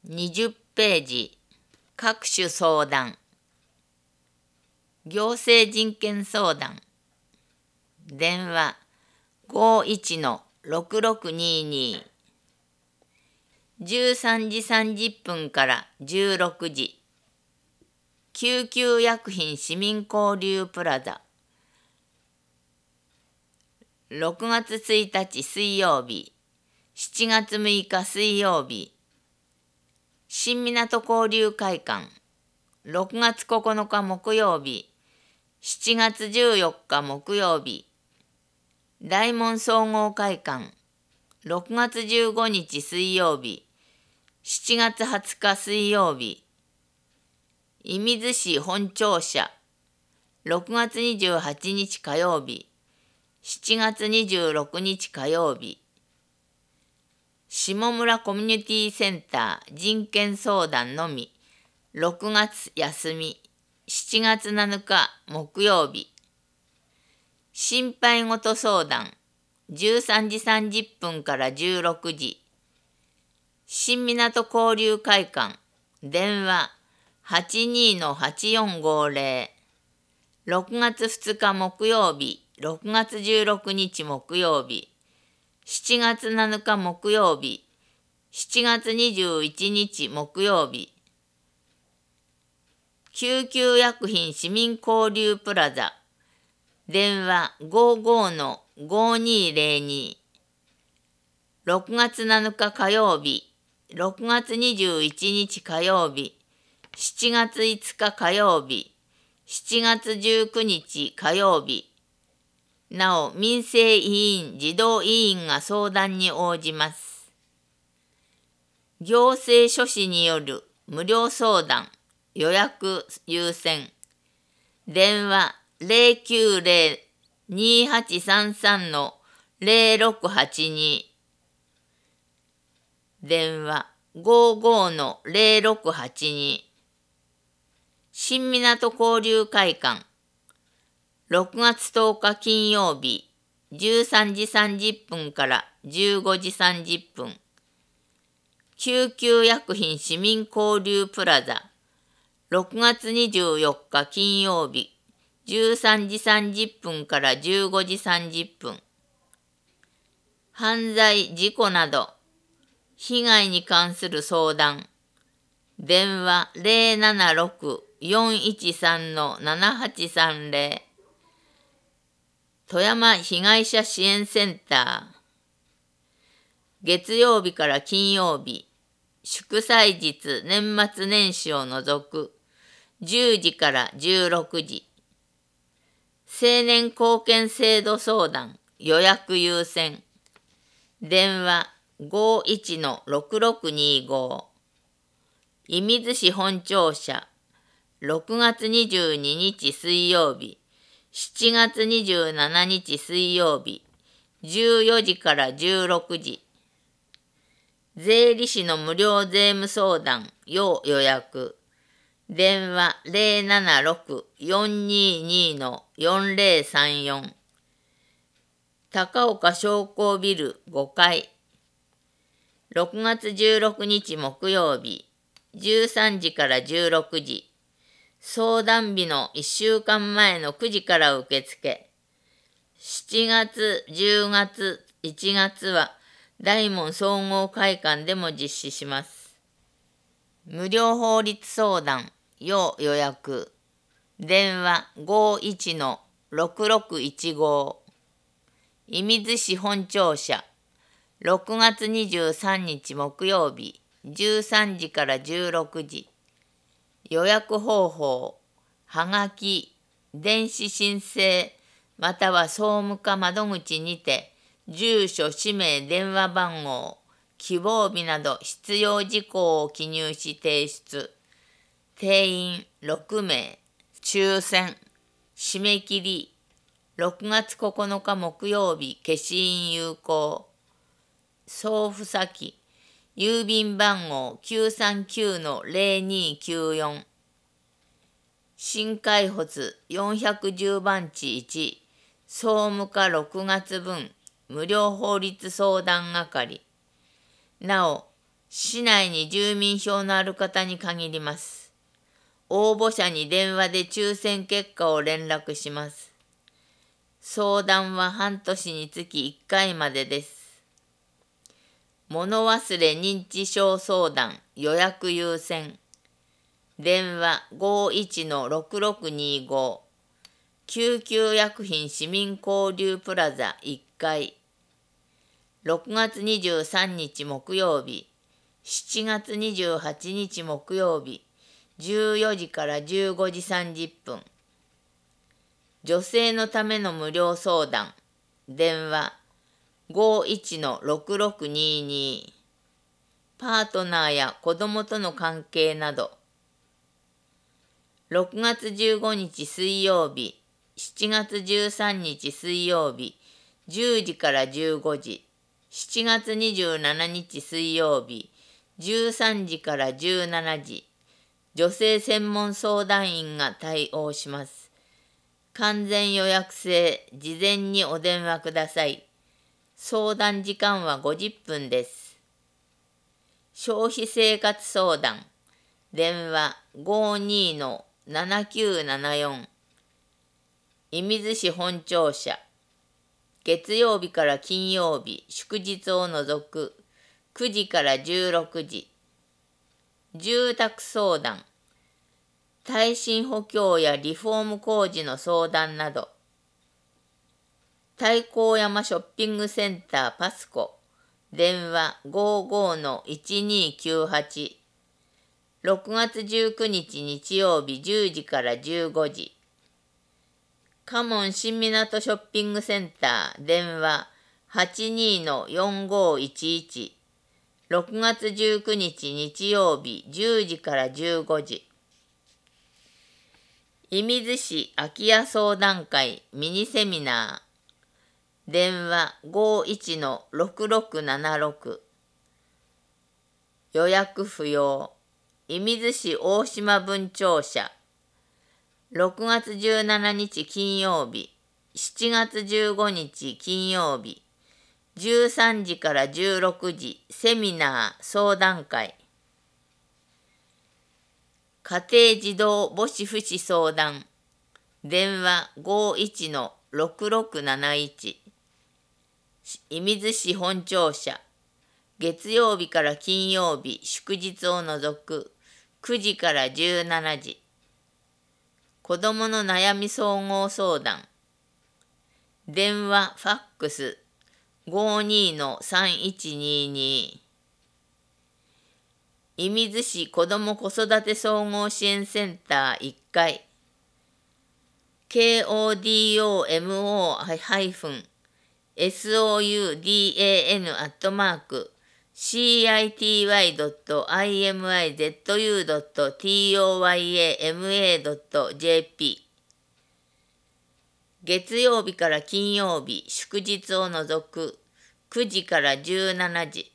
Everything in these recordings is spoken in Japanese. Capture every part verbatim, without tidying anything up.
にじゅっページ、各種相談。行政人権相談。電話 ごーいちのろくろくにーにー。じゅうさんじさんじゅっぷんからじゅうろくじ。救急薬品市民交流プラザ。ろくがつついたち水曜日、しちがつむいか水曜日。新港交流会館。ろくがつここのか木曜日、しちがつじゅうよっか木曜日。大門総合会館。ろくがつじゅうごにち水曜日、しちがつはつか水曜日。射水市本庁舎。ろくがつにじゅうはちにち火曜日、しちがつにじゅうろくにち火曜日。下村コミュニティセンター人権相談のみ、ろくがつ休み、しちがつなのか木曜日。心配事相談、じゅうさんじさんじゅっぷんからじゅうろくじ。新港交流会館。電話 はちにーのはちよんごーぜろ。ろくがつふつか木曜日、ろくがつじゅうろくにち木曜日。しちがつなのか木曜日、しちがつにじゅういちにち木曜日。救急薬品市民交流プラザ。電話 ごーごーのごーにーぜろに。ろくがつなのか火曜日、ろくがつにじゅういちにち火曜日、しちがついつか火曜日、しちがつじゅうくにち火曜日。なお、民生委員、児童委員が相談に応じます。行政書士による無料相談、予約優先。電話 ゼロきゅうゼロ にーはちさんさんのゼロろくはちに。電話 ごーごーのゼロろくはちに。新港交流会館。ろくがつとおか金曜日、じゅうさんじさんじゅっぷんからじゅうごじさんじゅっぷん。救急薬品市民交流プラザ。ろくがつにじゅうよっか金曜日、じゅうさんじさんじゅっぷんからじゅうごじさんじゅっぷん。犯罪事故など被害に関する相談。電話 ゼロななろく よんいちさんのななはちさんぜろ。富山被害者支援センター。月曜日から金曜日、祝祭日年末年始を除くじゅうじからじゅうろくじ。青年貢献制度相談、予約優先。電話 ごーいちのろくろくにーご。射水市本庁舎。ろくがつにじゅうににち水曜日、しちがつにじゅうしちにち水曜日、じゅうよじからじゅうろくじ。税理士の無料税務相談、要予約。電話 ゼロななろく よんにーにーのよんぜろさんよん。高岡商工ビルごかい。ろくがつじゅうろくにち木曜日、じゅうさんじからじゅうろくじ。相談日のいっしゅうかんまえのくじから受付。しちがつ、じゅうがつ、いちがつは大門総合会館でも実施します。無料法律相談、要予約。電話 ごーいちのろくろくいちご。射水市本庁舎。ろくがつにじゅうさんにち木曜日、じゅうさんじからじゅうろくじ。予約方法、はがき、電子申請、または総務課窓口にて、住所、氏名、電話番号、希望日など必要事項を記入し提出。定員ろくめい、抽選、締め切り、ろくがつここのか木曜日、消印有効。送付先、郵便番号 きゅうさんきゅうのぜろにきゅうよん。新海保よんひゃくじゅうばんちいち、総務課ろくがつぶん、無料法律相談係。なお、 市内に住民票のある方に限ります。応募者に電話で抽選結果を連絡します。相談は半年につきいっかいまでです。物忘れ認知症相談予約優先。電話 ごーいちのろくろくにーご。救急薬品市民交流プラザいっかい。ろくがつにじゅうさんにち木曜日、しちがつにじゅうはちにち木曜日、じゅうよじからじゅうごじさんじゅっぷん。女性のための無料相談。電話 ごーいちのろくろくにーにー。パートナーや子供との関係など。ろくがつじゅうごにち水曜日、しちがつじゅうさんにち水曜日、じゅうじからじゅうごじ。しちがつにじゅうしちにち水曜日、じゅうさんじからじゅうしちじ。女性専門相談員が対応します。完全予約制、事前にお電話ください。相談時間はごじゅっぷんです。消費生活相談。電話 ごーにーのななきゅうななよん。射水市本庁舎。月曜日から金曜日、祝日を除くくじからじゅうろくじ。住宅相談。耐震補強やリフォーム工事の相談など。太閤山ショッピングセンターパスコ。電話 ごーごーのいちにーきゅうはち。ろくがつじゅうくにち日曜日じゅうじからじゅうごじ。嘉門新港ショッピングセンター。電話 はちにーのよんごーいちいち。ろくがつじゅうくにち日曜日じゅうじからじゅうごじ。射水市空き家相談会ミニセミナー。電話 ごーいちのろくろくななろく。予約不要。射水市大島分庁舎。ろくがつじゅうしちにち金曜日、しちがつじゅうごにち金曜日、じゅうさんじからじゅうろくじセミナー相談会。家庭児童母子福祉相談。電話 ごーいちのろくろくなないち。射水市本庁舎。月曜日から金曜日、祝日を除くくじからじゅうしちじ。子どもの悩み総合相談。電話、ファックス ごーにーのさんいちにーにー。射水市子ども子育て総合支援センターいっかい。ケーオーディーオーエムオー ハイフン エスオーユーディーエーエヌ アットマーク シーアイティーワイドットアイエムアイゼットユードットトヨヤマドットジェーピー。月曜日から金曜日、祝日を除くくじからじゅうしちじ。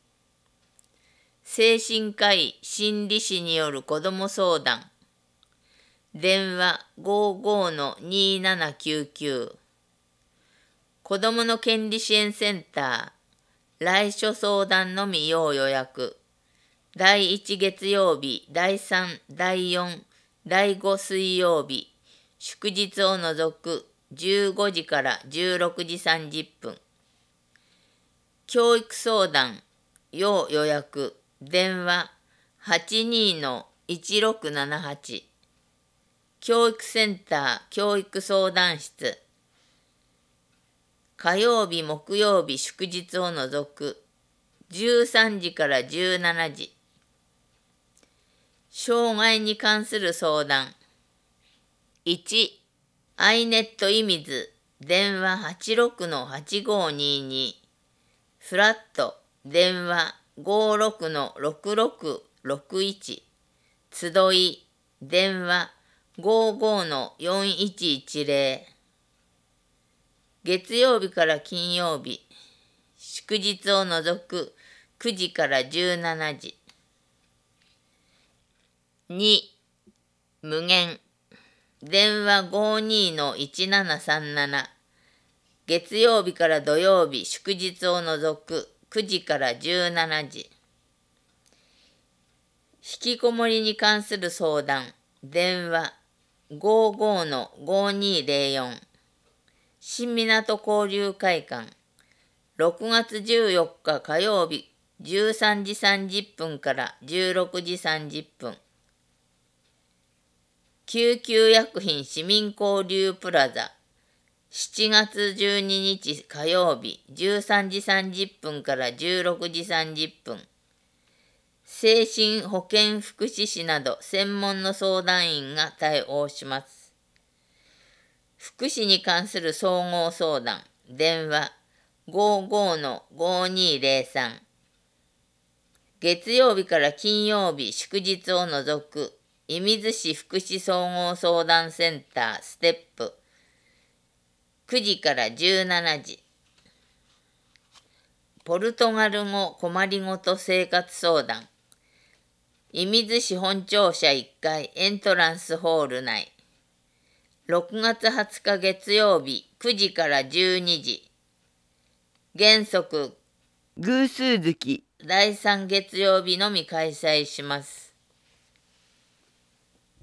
精神科医心理師による子ども相談。電話 ごーごーのにーななきゅうきゅう。子どもの権利支援センター。来所相談のみ要予約。だいいち月曜日、だいさん、だいよん、だいご水曜日、祝日を除くじゅうごじからじゅうろくじさんじゅっぷん。教育相談、要予約。電話 はちにーのいちろくななはち。教育センター教育相談室。火曜日、木曜日、祝日を除くじゅうさんじからじゅうしちじ。障害に関する相談。いち、アイネット射水。電話 はちろくのはちごーにーにー。フラット。電話 ごーろくのろくろくろくいち。集い。電話 ごーごーのよんいちいちぜろ。月曜日から金曜日、祝日を除くくじからじゅうしちじ。に、無限。電話 ごーにーのいちななさんなな。月曜日から土曜日、祝日を除くくじからじゅうしちじ。 きこもりに関する相談、電話 ごじゅうごのごにーぜろよん 新港交流会館ろくがつじゅうよっか火曜日じゅうさんじさんじゅっぷんからじゅうろくじさんじゅっぷん。救急薬品市民交流プラザしちがつじゅうににち火曜日じゅうさんじさんじゅっぷんからじゅうろくじさんじゅっぷん。精神保健福祉士など専門の相談員が対応します。福祉に関する総合相談、電話ごじゅうごのごにーぜろさん。月曜日から金曜日祝日を除く射水市福祉総合相談センターステップくじからじゅうしちじ。ポルトガル語困りごと生活相談。射水市本庁舎いっかいエントランスホール内。ろくがつはつか月曜日くじからじゅうにじ。原則偶数月だいさん月曜日のみ開催します。